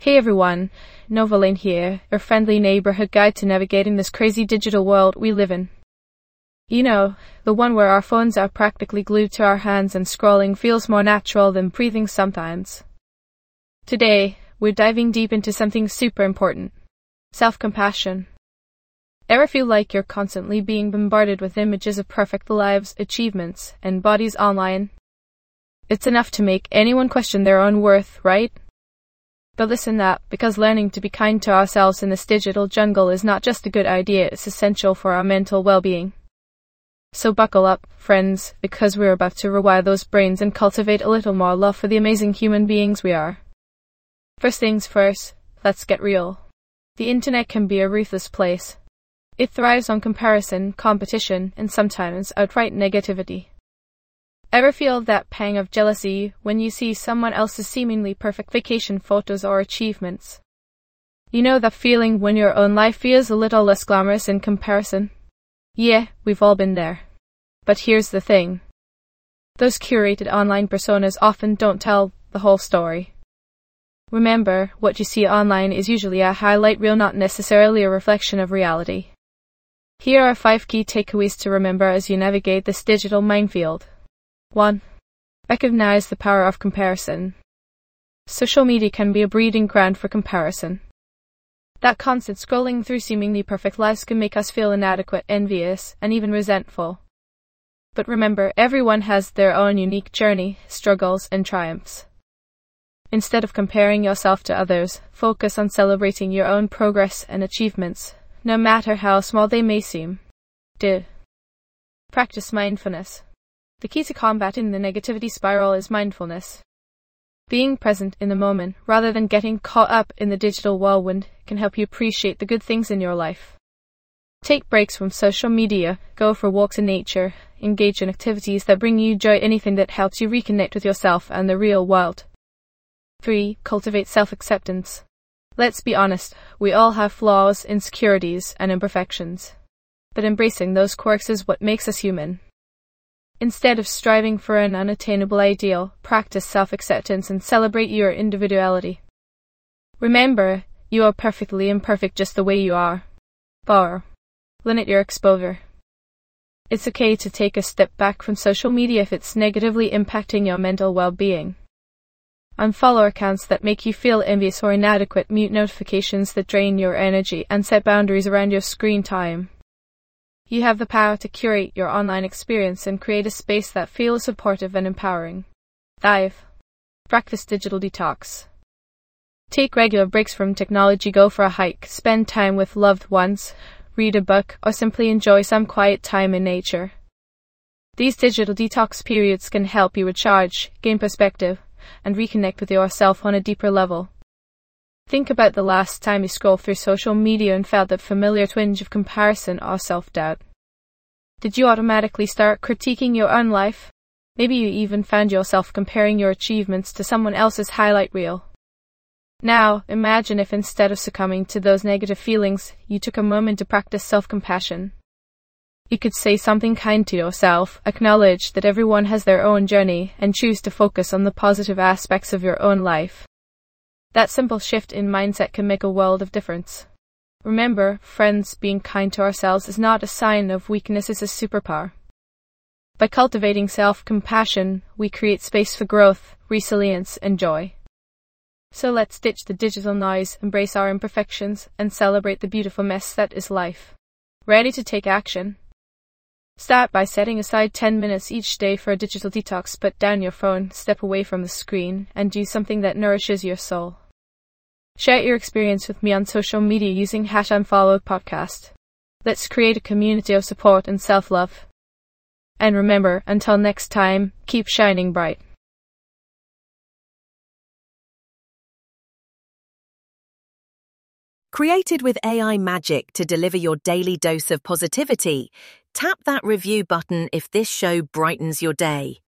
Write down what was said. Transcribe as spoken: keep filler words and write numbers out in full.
Hey everyone, Novaline here, your friendly neighborhood guide to navigating this crazy digital world we live in. You know, the one where our phones are practically glued to our hands and scrolling feels more natural than breathing sometimes. Today, we're diving deep into something super important. Self-compassion. Ever feel like you're constantly being bombarded with images of perfect lives, achievements, and bodies online? It's enough to make anyone question their own worth, right? But listen up, because learning to be kind to ourselves in this digital jungle is not just a good idea, it's essential for our mental well-being. So buckle up, friends, because we're about to rewire those brains and cultivate a little more love for the amazing human beings we are. First things first, let's get real. The internet can be a ruthless place. It thrives on comparison, competition, and sometimes outright negativity. Ever feel that pang of jealousy when you see someone else's seemingly perfect vacation photos or achievements? You know that feeling when your own life feels a little less glamorous in comparison? Yeah, we've all been there. But here's the thing. Those curated online personas often don't tell the whole story. Remember, what you see online is usually a highlight reel, not necessarily a reflection of reality. Here are five key takeaways to remember as you navigate this digital minefield. one. Recognize the power of comparison. Social media can be a breeding ground for comparison. That constant scrolling through seemingly perfect lives can make us feel inadequate, envious, and even resentful. But remember, everyone has their own unique journey, struggles, and triumphs. Instead of comparing yourself to others, focus on celebrating your own progress and achievements, no matter how small they may seem. two. Practice mindfulness. The key to combating the negativity spiral is mindfulness. Being present in the moment, rather than getting caught up in the digital whirlwind, can help you appreciate the good things in your life. Take breaks from social media, go for walks in nature, engage in activities that bring you joy, anything that helps you reconnect with yourself and the real world. three. Cultivate self-acceptance. Let's be honest, we all have flaws, insecurities, and imperfections. But embracing those quirks is what makes us human. Instead of striving for an unattainable ideal, practice self-acceptance and celebrate your individuality. Remember, you are perfectly imperfect just the way you are. four. Limit your exposure. It's okay to take a step back from social media if it's negatively impacting your mental well-being. Unfollow accounts that make you feel envious or inadequate, mute notifications that drain your energy, and set boundaries around your screen time. You have the power to curate your online experience and create a space that feels supportive and empowering. five. Practice digital detox. Take regular breaks from technology, go for a hike, spend time with loved ones, read a book, or simply enjoy some quiet time in nature. These digital detox periods can help you recharge, gain perspective, and reconnect with yourself on a deeper level. Think about the last time you scrolled through social media and felt that familiar twinge of comparison or self-doubt. Did you automatically start critiquing your own life? Maybe you even found yourself comparing your achievements to someone else's highlight reel. Now, imagine if instead of succumbing to those negative feelings, you took a moment to practice self-compassion. You could say something kind to yourself, acknowledge that everyone has their own journey, and choose to focus on the positive aspects of your own life. That simple shift in mindset can make a world of difference. Remember, friends, being kind to ourselves is not a sign of weakness, it's a superpower. By cultivating self-compassion, we create space for growth, resilience, and joy. So let's ditch the digital noise, embrace our imperfections, and celebrate the beautiful mess that is life. Ready to take action? Start by setting aside ten minutes each day for a digital detox. Put down your phone, step away from the screen, and do something that nourishes your soul. Share your experience with me on social media using hashtag UnfollowedPodcast. Let's create a community of support and self-love. And remember, until next time, keep shining bright. Created with A I magic to deliver your daily dose of positivity, tap that review button if this show brightens your day.